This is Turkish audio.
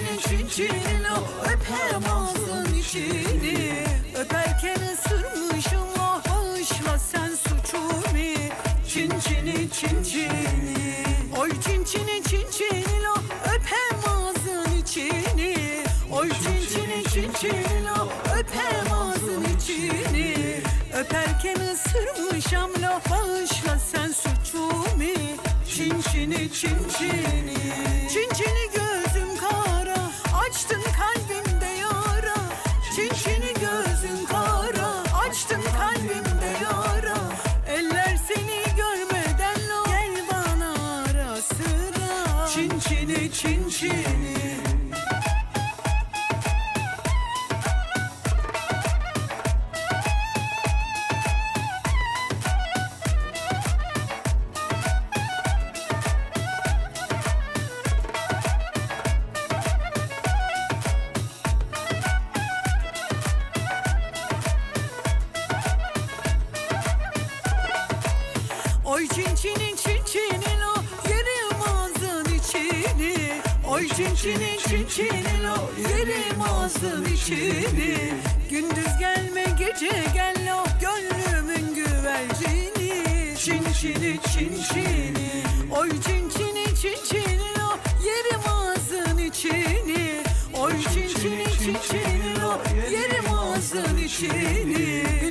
çin çini lo, öpem ağzın içini. Öperken ısırmışım lo, bağışla sen suçumi. Çin çini çin çini, oy çin çini çin çini lo, öpem ağzın içini. Oy çin çini çin çini lo, öpem ağzın içini. Öperken ısırmışam lo, bağışla sen suçumi. Çin çini çin çini, çin çini gözüm kara, açtın kalbimde yara. Çin çini gözüm kara, açtın kalbimde yara. Eller seni görmeden lo, gel bana ara sıra. Çin çini çin çini. Oy çin çini çin çini lo, yerim ağzın içini. Oy çin çini çin çini lo, yerim ağzın içini. Gündüz gelme gece gel lo, gönlümün güvercini. Çin çini çin çini, oy çin çini çin çini lo, yerim ağzın içini. Oy çin çini çin çini lo, yerim ağzın içini.